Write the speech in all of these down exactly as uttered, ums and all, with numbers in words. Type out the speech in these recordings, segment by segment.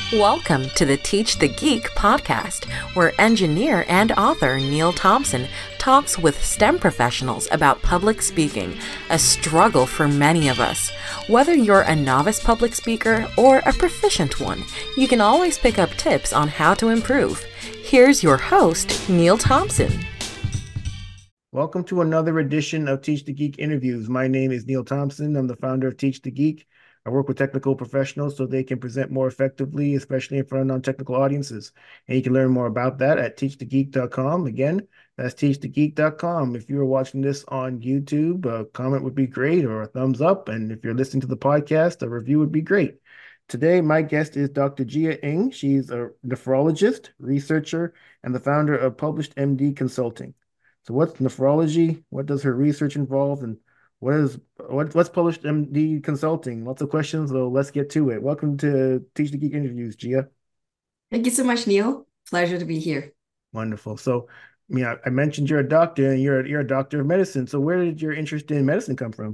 Welcome to the Teach the Geek podcast, where engineer and author Neil Thompson talks with STEM professionals about public speaking, a struggle for many of us. Whether you're a novice public speaker or a proficient one, you can always pick up tips on how to improve. Here's your host, Neil Thompson. Welcome to another edition of Teach the Geek interviews. My name is Neil Thompson. I'm the founder of Teach the Geek. I work with technical professionals so they can present more effectively, especially in front of non-technical audiences. And you can learn more about that at teach the geek dot com. Again, that's teach the geek dot com. If you're watching this on YouTube, a comment would be great, or a thumbs up. And if you're listening to the podcast, a review would be great. Today, my guest is Doctor Jia Ng. She's a nephrologist, researcher, and the founder of Published M D Consulting. So what's nephrology? What does her research involve? And what is what, what's Published M D Consulting? Lots of questions, so let's get to it. Welcome to Teach the Geek interviews, Jia. Thank you so much, Neil. Pleasure to be here. Wonderful. So, I mean, I, I mentioned you're a doctor and you're you're a doctor of medicine. So, where did your interest in medicine come from?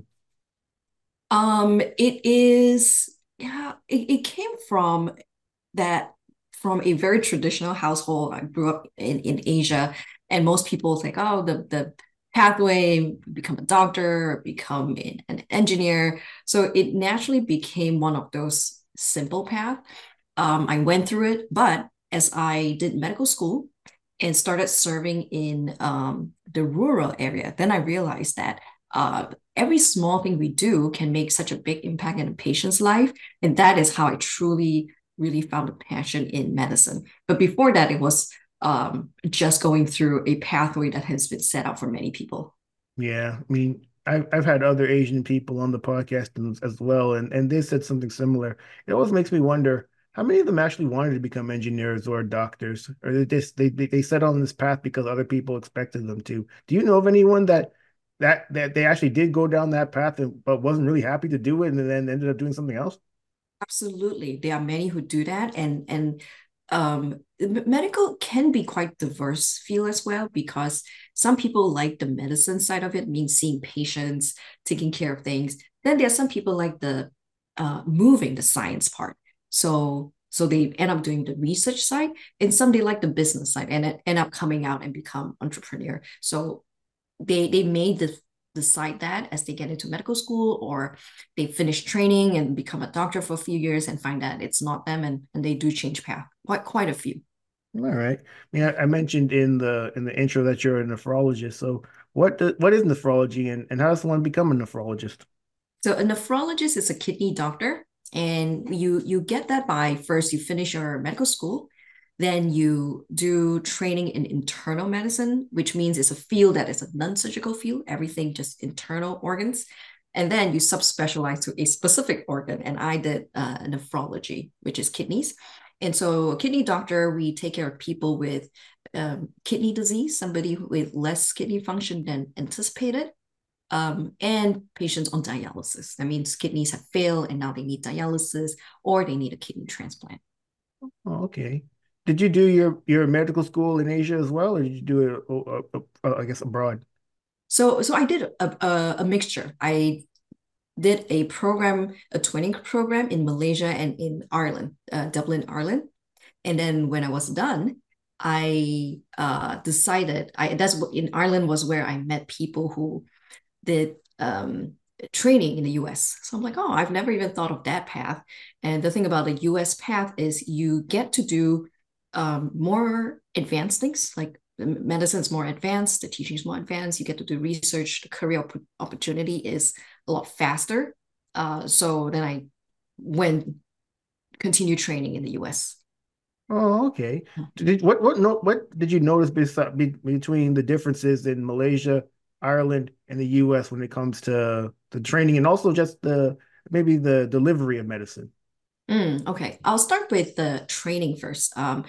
Um, it is yeah, it, it came from that from a very traditional household. I grew up in, in Asia, and most people think, oh, the the pathway, become a doctor, become an, an engineer. So it naturally became one of those simple paths. Um, I went through it, but as I did medical school and started serving in um, the rural area, then I realized that uh, every small thing we do can make such a big impact in a patient's life. And that is how I truly, really found a passion in medicine. But before that, it was um, just going through a pathway that has been set out for many people. Yeah, I mean, I've I've had other Asian people on the podcast as well, and and they said something similar. It always makes me wonder how many of them actually wanted to become engineers or doctors, or they just they they, they set on this path because other people expected them to. Do you know of anyone that that that they actually did go down that path, and, but wasn't really happy to do it, and then ended up doing something else? Absolutely, there are many who do that, and and um, medical can be quite diverse field as well, because some people like the medicine side of it, means seeing patients, taking care of things. Then there are some people like the uh, moving the science part. So so they end up doing the research side, and some they like the business side and it end up coming out and become entrepreneur. So they they made the decide that as they get into medical school, or they finish training and become a doctor for a few years and find that it's not them, and, and they do change path. Quite quite a few. All right. I mean, I, I mentioned in the in the intro that you're a nephrologist. So what do, what is nephrology, and, and how does one become a nephrologist? So a nephrologist is a kidney doctor, and you you get that by first you finish your medical school. Then you do training in internal medicine, which means it's a field that is a non-surgical field, everything just internal organs. And then you subspecialize to a specific organ. And I did uh, nephrology, which is kidneys. And so a kidney doctor, we take care of people with um, kidney disease, somebody with less kidney function than anticipated, um, and patients on dialysis. That means kidneys have failed and now they need dialysis, or they need a kidney transplant. Oh, okay. Did you do your, your medical school in Asia as well, or did you do it, uh, uh, uh, I guess, abroad? So, so I did a, a, a mixture. I did a program, a twinning program in Malaysia and in Ireland, uh, Dublin, Ireland. And then when I was done, I uh, decided, I that's what in Ireland was where I met people who did um, training in the U S. So I'm like, oh, I've never even thought of that path. And the thing about the U S path is you get to do um, more advanced things, like medicine is more advanced, the teaching is more advanced, you get to do research, the career op- opportunity is a lot faster. Uh, so then I went, continue training in the U S. Oh, okay. Did what what no what did you notice besi- be, between the differences in Malaysia, Ireland, and the U S when it comes to the training, and also just the maybe the delivery of medicine? Mm, okay, I'll start with the training first. Um,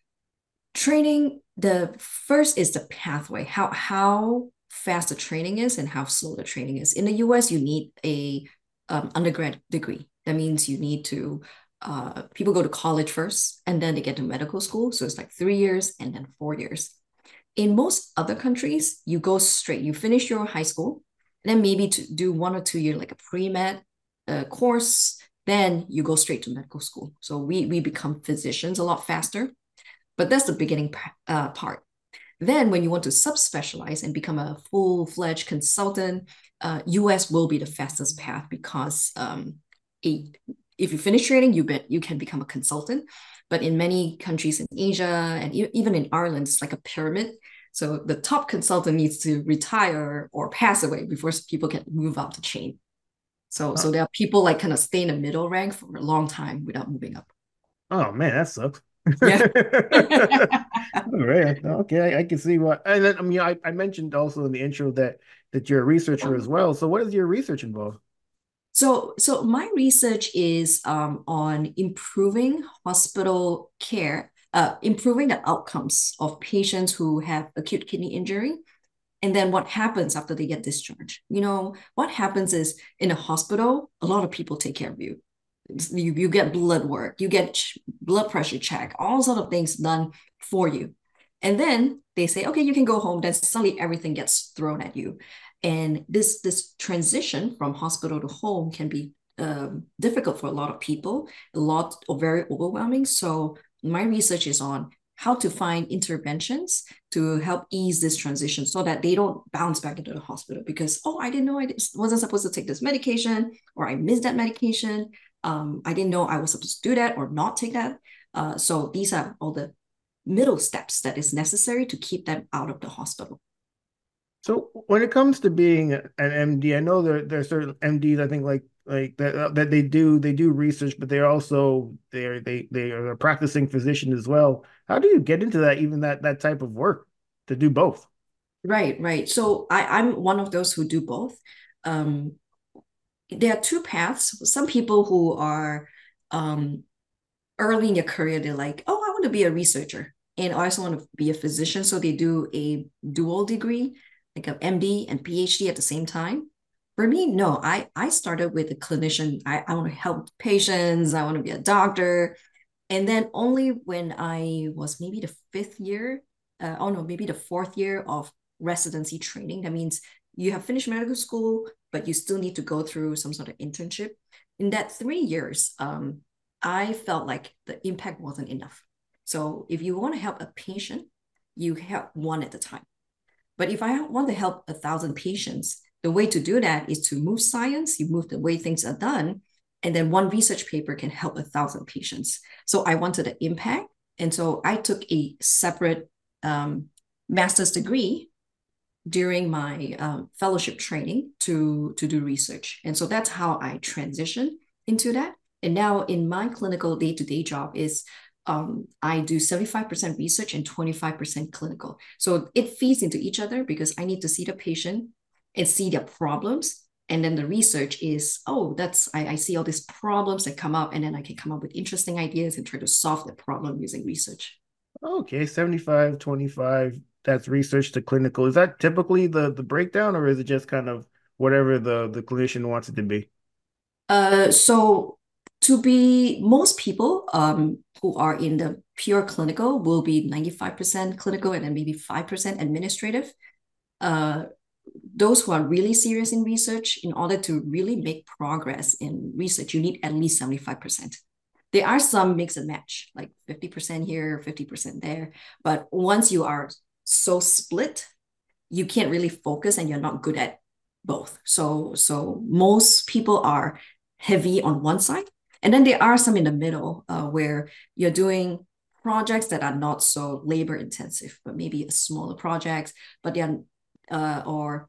training, the first is the pathway, how how fast the training is and how slow the training is. In the U S, you need a um, undergrad degree. That means you need to uh, people go to college first and then they get to medical school. So it's like three years and then four years. In most other countries, you go straight. You finish your high school, and then maybe to do one or two year like a pre-med uh, course, Then you go straight to medical school. So we we become physicians a lot faster, but that's the beginning uh, part. Then when you want to subspecialize and become a full-fledged consultant, uh, U S will be the fastest path because um, a, if you finish training, you, bet, you can become a consultant. But in many countries in Asia and e- even in Ireland, it's like a pyramid. So the top consultant needs to retire or pass away before people can move up the chain. So, so there are people like kind of stay in the middle rank for a long time without moving up. Oh man, that sucks. Yeah. All right. Okay, I, I can see what. And then I mean, I, I mentioned also in the intro that that you're a researcher as well. So what does your research involve? So, so my research is um, on improving hospital care, uh, improving the outcomes of patients who have acute kidney injury, and then what happens after they get discharged. You know, what happens is in a hospital, a lot of people take care of you. You, you get blood work, you get ch- blood pressure check, all sort of things done for you. And then they say, okay, you can go home. Then suddenly everything gets thrown at you. And this, this transition from hospital to home can be um, difficult for a lot of people, a lot or very overwhelming. So my research is on how to find interventions to help ease this transition so that they don't bounce back into the hospital because, oh, I didn't know I wasn't supposed to take this medication, or I missed that medication. Um, I didn't know I was supposed to do that or not take that. Uh, so these are all the middle steps that is necessary to keep them out of the hospital. So when it comes to being an M D, I know there there are certain M Ds I think like like that uh, that they do they do research, but they're also they're they they are a practicing physician as well. How do you get into that even that that type of work to do both? Right, right. So I, I'm one of those who do both. Um, there are two paths. Some people who are um, early in your career, they're like, oh, I want to be a researcher and I also want to be a physician. So they do a dual degree, like an M D and PhD at the same time. For me, no, I, I started with a clinician. I, I want to help patients. I want to be a doctor. And then only when I was maybe the fifth year, uh, oh no, maybe the fourth year of residency training. That means you have finished medical school, but you still need to go through some sort of internship. In that three years, um, I felt like the impact wasn't enough. So if you want to help a patient, you help one at a time. But if I want to help a thousand patients, the way to do that is to move science, you move the way things are done, and then one research paper can help a thousand patients. So I wanted the impact. And so I took a separate um, master's degree during my um, fellowship training to, to do research. And so that's how I transitioned into that. And now in my clinical day-to-day job is um, I do seventy-five percent research and twenty-five percent clinical. So it feeds into each other because I need to see the patient and see their problems. And then the research is, oh, that's, I, I see all these problems that come up, and then I can come up with interesting ideas and try to solve the problem using research. Okay, seventy-five, twenty-five, that's research to clinical. Is that typically the the breakdown, or is it just kind of whatever the the clinician wants it to be? Uh, so to be most people um, who are in the pure clinical will be ninety-five percent clinical and then maybe five percent administrative. Uh, those who are really serious in research, in order to really make progress in research, you need at least seventy-five percent. There are some mix and match, like fifty percent here, fifty percent there. But once you are so split, you can't really focus and you're not good at both. So, so most people are heavy on one side. And then there are some in the middle uh, where you're doing projects that are not so labor intensive, but maybe smaller projects, but they're uh, or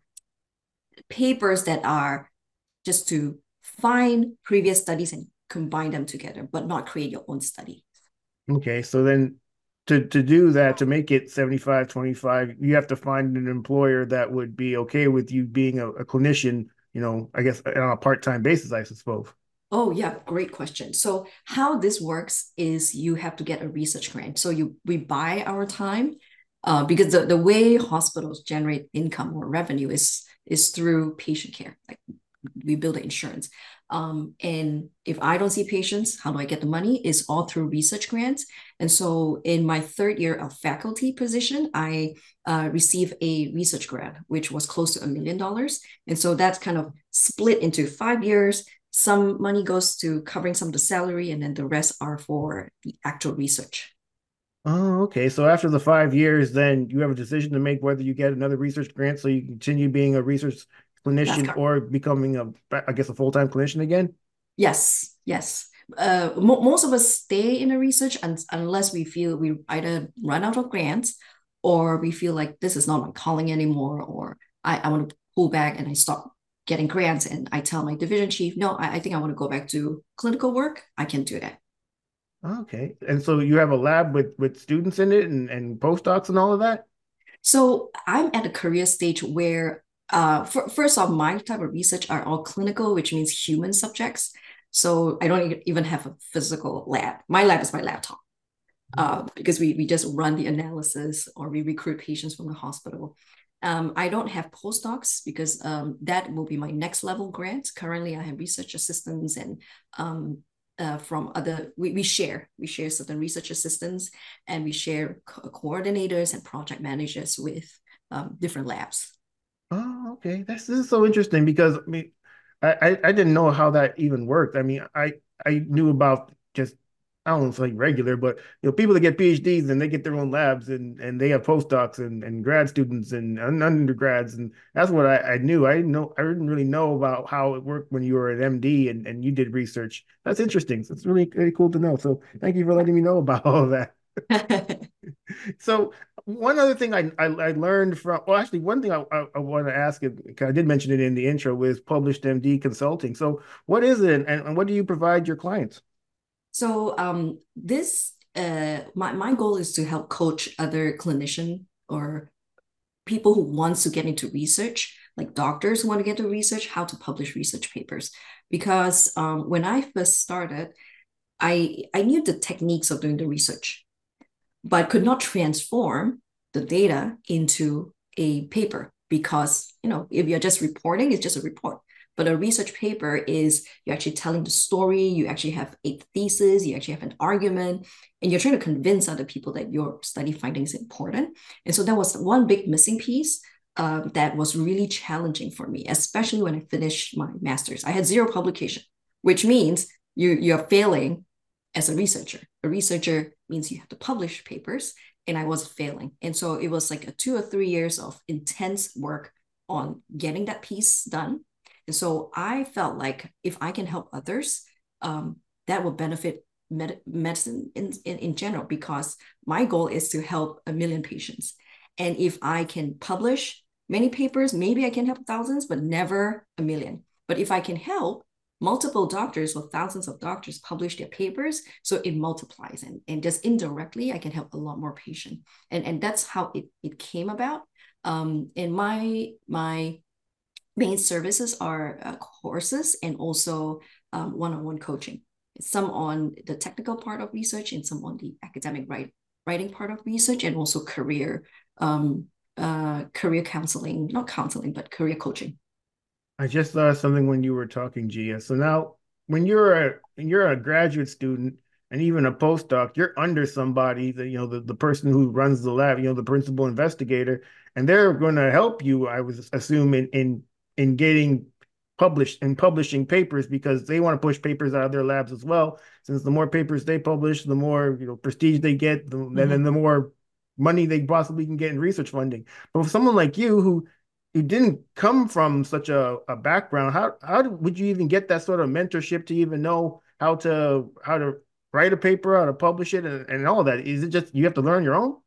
papers that are just to find previous studies and combine them together, but not create your own study. Okay, so then to to do that, to make it seventy-five, twenty-five, you have to find an employer that would be okay with you being a, a clinician, you know, I guess on a part-time basis, I suppose. Oh, yeah, great question. So how this works is you have to get a research grant. So you we buy our time uh, because the, the way hospitals generate income or revenue is is through patient care. Like we build the insurance. Um, and if I don't see patients, how do I get the money? Is all through research grants. And so in my third year of faculty position, I uh, received a research grant, which was close to a million dollars. And so that's kind of split into five years, Some money goes to covering some of the salary, and then the rest are for the actual research. Oh, okay. So after the five years, then you have a decision to make whether you get another research grant so you continue being a research That's clinician correct. or becoming a, I guess, a full-time clinician again. Yes, yes. Uh, mo most of us stay in the research un unless we feel we either run out of grants or we feel like this is not my calling anymore, or I, I want to pull back and I stop getting grants and I tell my division chief, no, I, I think I want to go back to clinical work. I can do that. Okay. And so you have a lab with with students in it and, and postdocs and all of that? So I'm at a career stage where, uh, for, first off, my type of research are all clinical, which means human subjects. So I don't e- even have a physical lab. My lab is my laptop, uh, because we, we just run the analysis or we recruit patients from the hospital. Um, I don't have postdocs because um, that will be my next level grant. Currently, I have research assistants and um, uh, from other, we, we share, we share certain research assistants and we share co coordinators and project managers with um, different labs. Oh, okay. That's This is so interesting because I mean, I, I I didn't know how that even worked. I mean, I I knew about just I don't know if it's like regular, but you know, people that get PhDs and they get their own labs and and they have postdocs and and grad students and, and undergrads and that's what I, I knew. I didn't know I didn't really know about how it worked when you were an M D and and you did research. That's interesting. So it's really really cool to know. So thank you for letting me know about all of that. So one other thing I, I I learned from well actually one thing I I, I want to ask it because I did mention it in the intro was published M D consulting. So what is it and, and what do you provide your clients? So um, this, uh, my, my goal is to help coach other clinician or people who wants to get into research, like doctors who want to get into research, how to publish research papers. Because um, when I first started, I I knew the techniques of doing the research, but could not transform the data into a paper because, you know, if you're just reporting, it's just a report. But a research paper is you're actually telling the story, you actually have a thesis, you actually have an argument, and you're trying to convince other people that your study findings is important. And so that was one big missing piece um, that was really challenging for me, especially when I finished my master's. I had zero publication, which means you, you're failing as a researcher. A researcher means you have to publish papers, and I was failing. And so it was like a two or three years of intense work on getting that piece done. And so I felt like if I can help others, um, that will benefit med medicine in, in, in general, because my goal is to help a million patients. And if I can publish many papers, maybe I can help thousands, but never a million. But if I can help multiple doctors or thousands of doctors publish their papers, so it multiplies, and, and just indirectly I can help a lot more patients. And, and that's how it, it came about. Um, and my, my main services are uh, courses and also um, one-on-one coaching, some on the technical part of research and some on the academic write, writing part of research, and also career um, uh, career counseling, not counseling, but career coaching. I just saw something when you were talking, Gia. So now when you're a when you're a graduate student and even a postdoc, you're under somebody, the you know, the, the person who runs the lab, you know, the principal investigator, and they're going to help you, I was assuming, in in getting published and publishing papers because they want to push papers out of their labs as well. Since the more papers they publish, the more, you know, prestige they get, the, and then Mhm. the more money they possibly can get in research funding. But for someone like you who you didn't come from such a, a background. How how would you even get that sort of mentorship to even know how to how to write a paper, how to publish it, and, and all that? Is it just you have to learn your own?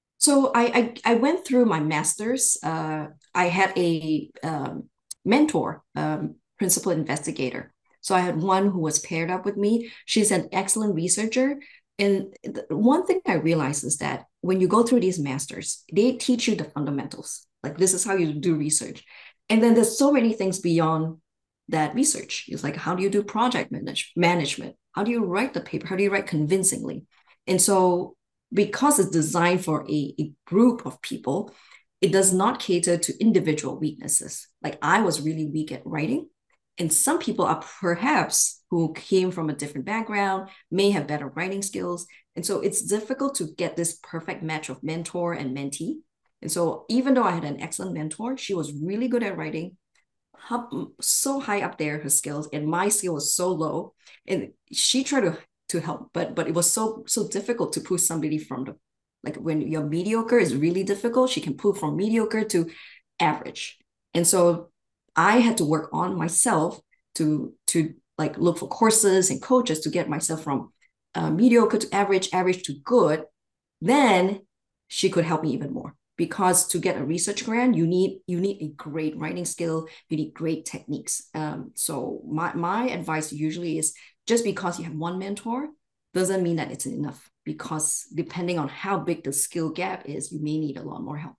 So I, I I went through my master's. Uh, I had a um, mentor, um, principal investigator. So I had one who was paired up with me. She's an excellent researcher. And the, one thing I realized is that when you go through these masters, they teach you the fundamentals. Like this is how you do research. And then there's so many things beyond that research. It's like how do you do project manage, management? How do you write the paper? How do you write convincingly? And so because it's designed for a, a group of people, it does not cater to individual weaknesses. Like I was really weak at writing, and some people are perhaps who came from a different background may have better writing skills. And so it's difficult to get this perfect match of mentor and mentee. And so even though I had an excellent mentor, she was really good at writing, up, so high up there, her skills, and my skill was so low. And she tried to to help, but but it was so so difficult to push somebody from the, like when you're mediocre is really difficult. She can pull from mediocre to average. And so I had to work on myself to to like look for courses and coaches to get myself from uh, mediocre to average, average to good. Then she could help me even more, because to get a research grant, you need you need a great writing skill, you need great techniques. Um, so my my advice usually is, just because you have one mentor doesn't mean that it's enough, because depending on how big the skill gap is, you may need a lot more help.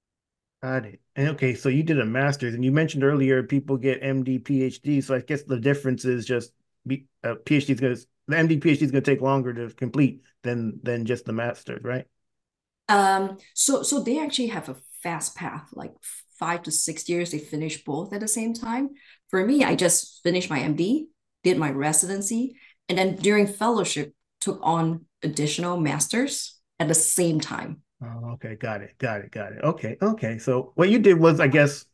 Got it. And okay, so you did a master's, and you mentioned earlier people get M D, PhD. So I guess the difference is just be, uh, PhD is going to the M D, PhD is going to take longer to complete than than just the master's, right? Um, so so they actually have a fast path, like five to six years. They finish both at the same time. For me, I just finished my M D, did my residency, and then during fellowship took on additional masters at the same time. Oh, okay, got it, got it, got it. Okay, okay. So what you did was, I guess,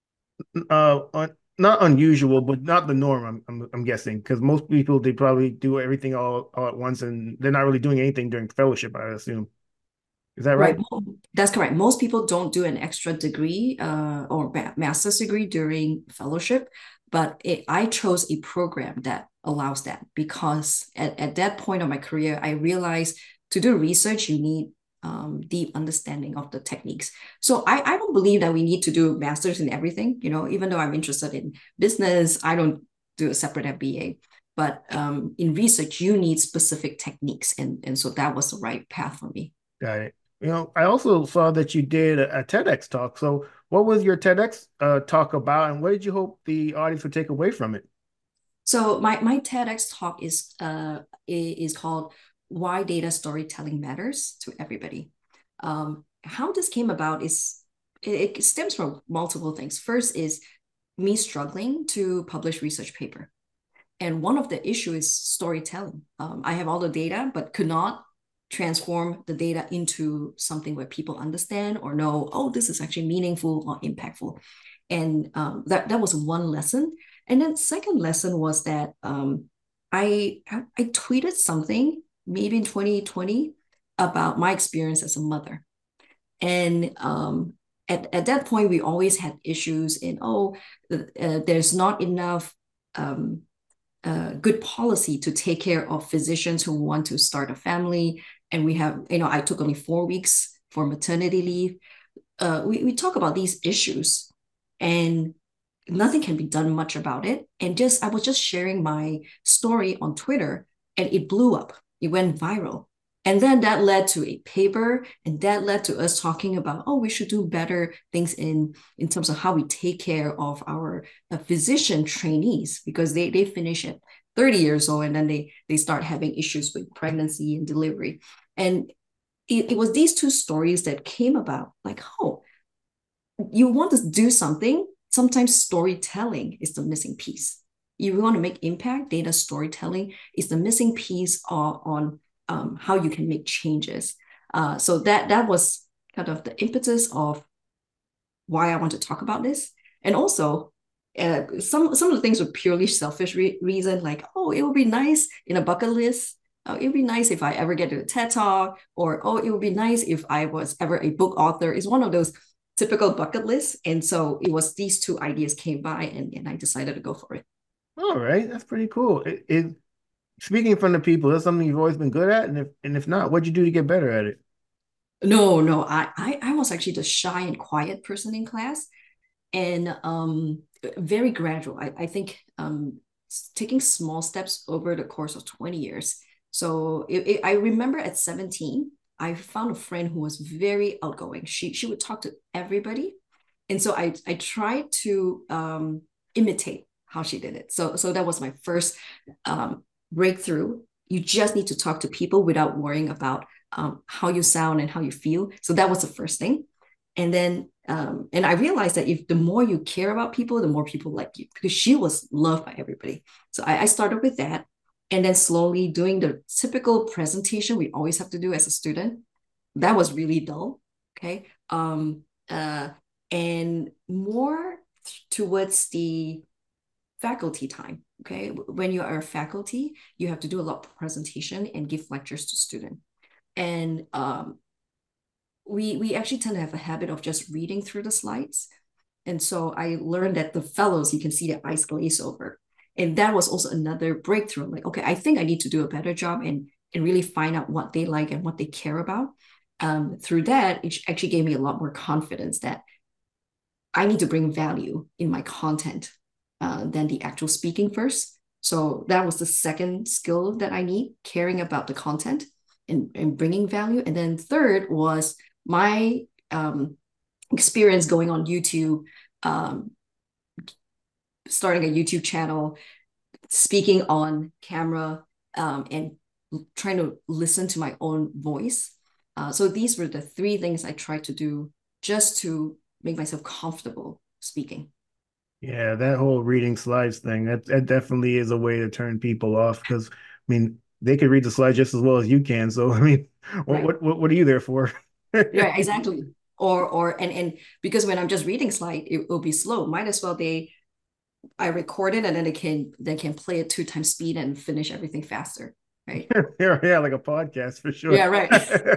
uh, un not unusual, but not the norm. I'm I'm, I'm guessing, because most people, they probably do everything all, all at once, and they're not really doing anything during fellowship, I assume. Is that right? Right. That's correct. Most people don't do an extra degree uh, or master's degree during fellowship, but it, I chose a program that allows that, because at, at that point of my career, I realized to do research, you need um, deep understanding of the techniques. So I, I don't believe that we need to do masters in everything. You know, even though I'm interested in business, I don't do a separate M B A. But um, in research, you need specific techniques. And, and so that was the right path for me. Got it. You know, I also saw that you did a, a TEDx talk. So what was your TEDx uh, talk about, and what did you hope the audience would take away from it? So my my TEDx talk is uh is called "Why Data Storytelling Matters to Everybody." Um, how this came about is, it, it stems from multiple things. First is me struggling to publish research paper, and one of the issue is storytelling. Um, I have all the data, but could not transform the data into something where people understand or know, oh, this is actually meaningful or impactful. And um, that, that was one lesson. And then second lesson was that um, I, I, I tweeted something maybe in twenty twenty about my experience as a mother. And um, at, at that point, we always had issues in, oh, uh, there's not enough um, uh, good policy to take care of physicians who want to start a family. And we have, you know, I took only four weeks for maternity leave. Uh, we, we talk about these issues, and nothing can be done much about it. And just, I was just sharing my story on Twitter, and it blew up. It went viral. And then that led to a paper, and that led to us talking about, oh, we should do better things in, in terms of how we take care of our uh, physician trainees, because they, they finish at thirty years old, and then they, they start having issues with pregnancy and delivery. And it, it was these two stories that came about, like, oh, you want to do something, sometimes storytelling is the missing piece. You want to make impact, data storytelling is the missing piece on, on um, how you can make changes. Uh, so that that was kind of the impetus of why I want to talk about this. And also, uh, some some of the things were purely selfish re reason, like, oh, it would be nice in a bucket list. Oh, it would be nice if I ever get to a TED Talk, or oh, it would be nice if I was ever a book author. It's one of those typical bucket lists. And so it was these two ideas came by, and, and I decided to go for it. All right, that's pretty cool. It, it speaking from the people, that's something you've always been good at, and if and if not, what'd you do to get better at it? No, no, I, I, I was actually the shy and quiet person in class, and um, very gradual. I, I think um, taking small steps over the course of twenty years. So it, it, I remember at seventeen, I found a friend who was very outgoing. She she would talk to everybody, and so I I tried to um, imitate how she did it. So so that was my first um, breakthrough. You just need to talk to people without worrying about um, how you sound and how you feel. So that was the first thing. And then um, and I realized that if the more you care about people, the more people like you, because she was loved by everybody. So I, I started with that. And then slowly doing the typical presentation we always have to do as a student. That was really dull. Okay. Um, uh, and more towards the faculty time. Okay, when you are a faculty, you have to do a lot of presentation and give lectures to students. And um, we we actually tend to have a habit of just reading through the slides. And so I learned that the fellows, you can see their eyes glaze over. And that was also another breakthrough. I'm like, okay, I think I need to do a better job and, and really find out what they like and what they care about. Um, through that, it actually gave me a lot more confidence that I need to bring value in my content uh, than the actual speaking first. So that was the second skill that I need, caring about the content and, and bringing value. And then third was my um, experience going on YouTube, um, starting a YouTube channel, speaking on camera, um, and trying to listen to my own voice. Uh, so these were the three things I tried to do just to make myself comfortable speaking. Yeah, that whole reading slides thing, that, that definitely is a way to turn people off because, I mean, they could read the slides just as well as you can. So, I mean, what Right. what what, what are you there for? Yeah, exactly. Or or and and because when I'm just reading slide, it will be slow. Might as well they I record it and then they can they can play it two times speed and finish everything faster. Right. Yeah, yeah, like a podcast for sure. Yeah, right.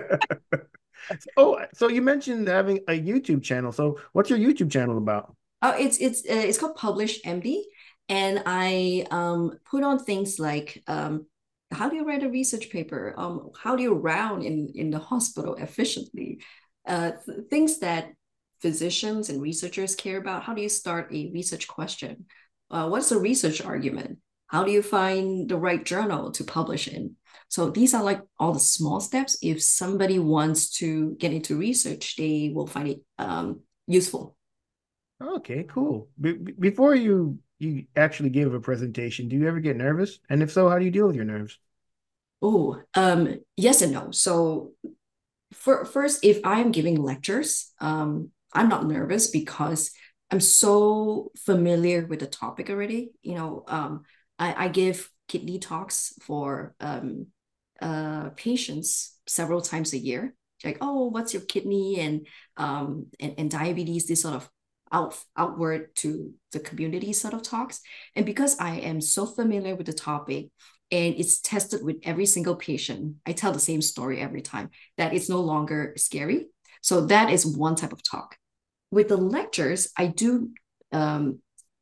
Oh, so you mentioned having a YouTube channel. So what's your YouTube channel about? Oh, it's it's uh, it's called Publish M D, and I um put on things like um how do you write a research paper? Um, how do you round in in the hospital efficiently? Uh, th things that physicians and researchers care about. How do you start a research question? Uh, what's a research argument? How do you find the right journal to publish in? So these are like all the small steps. If somebody wants to get into research, they will find it um, useful. Okay, cool. Be before you you actually give a presentation, do you ever get nervous? And if so, how do you deal with your nerves? Oh, um, yes and no. So for first, if I'm giving lectures, um, I'm not nervous because I'm so familiar with the topic already. You know, um, I, I give kidney talks for um, uh, patients several times a year. Like, oh, what's your kidney and um, and, and diabetes? This sort of out outward to the community sort of talks. And because I am so familiar with the topic, and it's tested with every single patient, I tell the same story every time, that it's no longer scary. So that is one type of talk. With the lectures, I do um,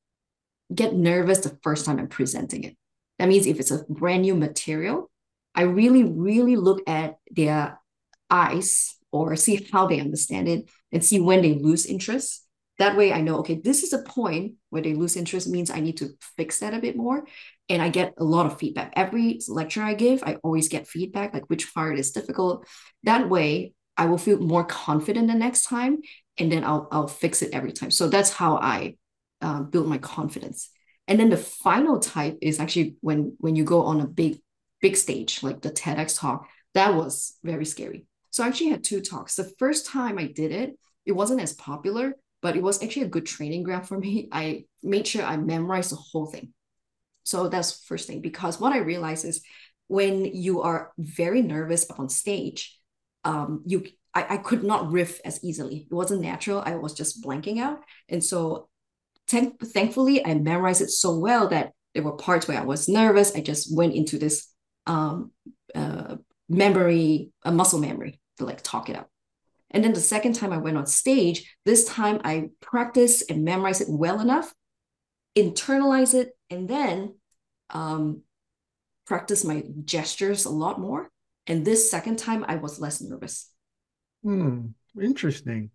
get nervous the first time I'm presenting it. That means if it's a brand new material, I really, really look at their eyes or see how they understand it and see when they lose interest. That way I know, okay, this is a point where they lose interest, means I need to fix that a bit more. And I get a lot of feedback. Every lecture I give, I always get feedback, like which part is difficult. That way I will feel more confident the next time, and then I'll, I'll fix it every time. So that's how I uh, build my confidence. And then the final type is actually when, when you go on a big, big stage, like the TEDx talk. That was very scary. So I actually had two talks. The first time I did it, it wasn't as popular, but it was actually a good training ground for me. I made sure I memorized the whole thing. So that's the first thing, because what I realized is when you are very nervous up on stage, um, you I, I could not riff as easily. It wasn't natural. I was just blanking out. And so thank, thankfully, I memorized it so well that there were parts where I was nervous. I just went into this um, uh, memory, a muscle memory to like talk it out. And then the second time I went on stage, this time I practiced and memorized it well enough, internalize it, and then um, practice my gestures a lot more. And this second time, I was less nervous. Hmm, interesting.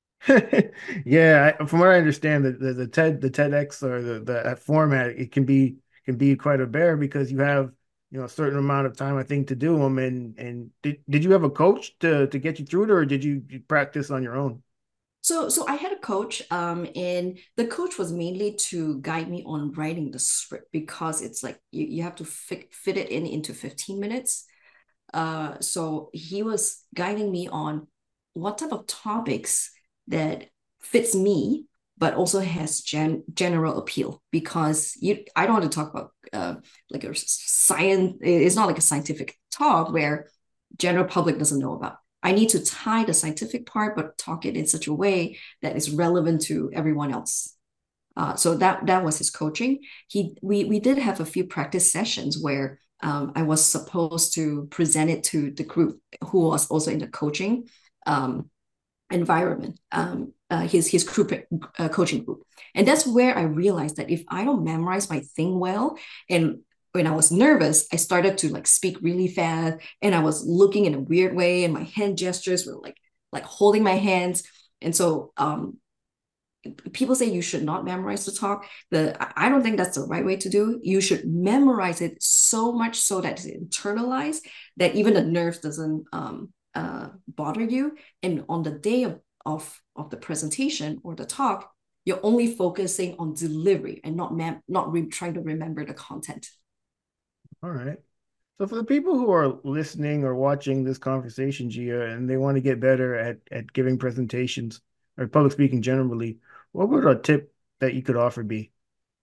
Yeah, I, from what I understand, the, the the TED the TEDx or the the that format, it can be can be quite a bear because you have you know a certain amount of time I think to do them. And and did did you have a coach to to get you through it, or did you, you practice on your own? So, so I had a coach, um, and the coach was mainly to guide me on writing the script, because it's like you, you have to fit, fit it in into fifteen minutes. Uh, so he was guiding me on what type of topics that fits me, but also has gen general appeal, because you I don't want to talk about uh, like a science. It's not like a scientific talk where general public doesn't know about. I need to tie the scientific part, but talk it in such a way that is relevant to everyone else. Uh, so that that was his coaching. He we we did have a few practice sessions where um, I was supposed to present it to the group who was also in the coaching um, environment, um, uh, his his group uh, coaching group, and that's where I realized that if I don't memorize my thing well, and when I was nervous, I started to like speak really fast, and I was looking in a weird way, and my hand gestures were like like holding my hands, and so um, people say you should not memorize the talk. The I don't think that's the right way to do. You should memorize it so much so that it's internalized, that even the nerves doesn't um, uh, bother you. And on the day of, of, of the presentation or the talk, you're only focusing on delivery and not mem- not re- trying to remember the content. All right. So for the people who are listening or watching this conversation, Gia, and they want to get better at, at giving presentations or public speaking generally, what would a tip that you could offer be?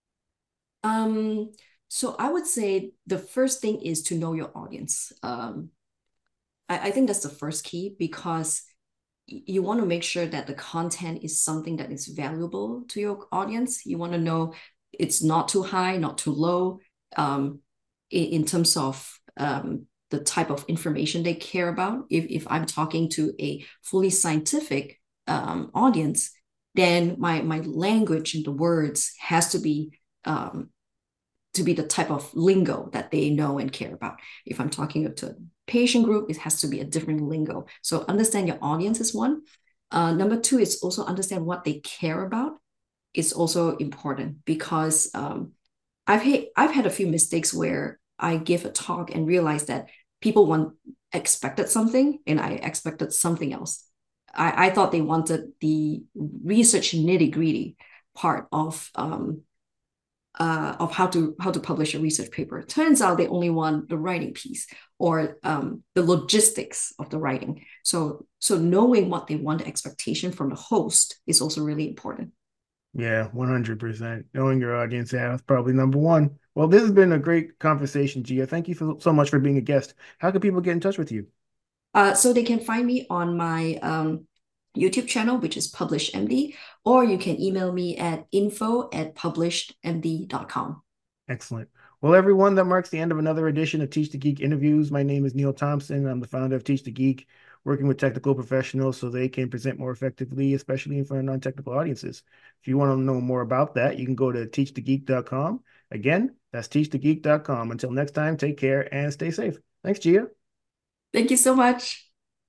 Um, so I would say the first thing is to know your audience. Um, I, I think that's the first key, because you want to make sure that the content is something that is valuable to your audience. You want to know it's not too high, not too low, um, in, in terms of um, the type of information they care about. If, if I'm talking to a fully scientific um, audience, then my my language and the words has to be um, to be the type of lingo that they know and care about. If I'm talking to a patient group, it has to be a different lingo. So understand your audience is one. Uh, number two is also understand what they care about. It's also important, because um, I've had, I've had a few mistakes where I give a talk and realize that people want expected something and I expected something else. I, I thought they wanted the research nitty-gritty part of um, uh, of how to how to publish a research paper. It turns out they only want the writing piece or um, the logistics of the writing. So so knowing what they want, the expectation from the host, is also really important. Yeah, one hundred percent. Knowing your audience, yeah, that's probably number one. Well, this has been a great conversation, Gia. Thank you for, so much for being a guest. How can people get in touch with you? Uh, so they can find me on my um, YouTube channel, which is PublishedMD, or you can email me at info at published m d dot com. Excellent. Well, everyone, that marks the end of another edition of Teach the Geek Interviews. My name is Neil Thompson. I'm the founder of Teach the Geek, working with technical professionals so they can present more effectively, especially in front of non-technical audiences. If you want to know more about that, you can go to teach the geek dot com. Again, that's teach the geek dot com. Until next time, take care and stay safe. Thanks, Gia. Thank you so much.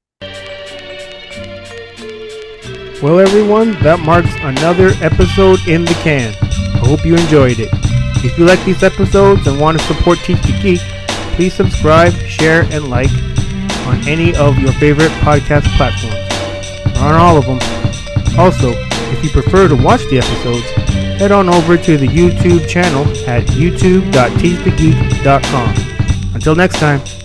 Well, everyone, that marks another episode in the can. I hope you enjoyed it. If you like these episodes and want to support Teach the Geek, please subscribe, share, and like on any of your favorite podcast platforms, or on all of them. Also, if you prefer to watch the episodes, head on over to the YouTube channel at youtube dot teach the geek dot com. Until next time.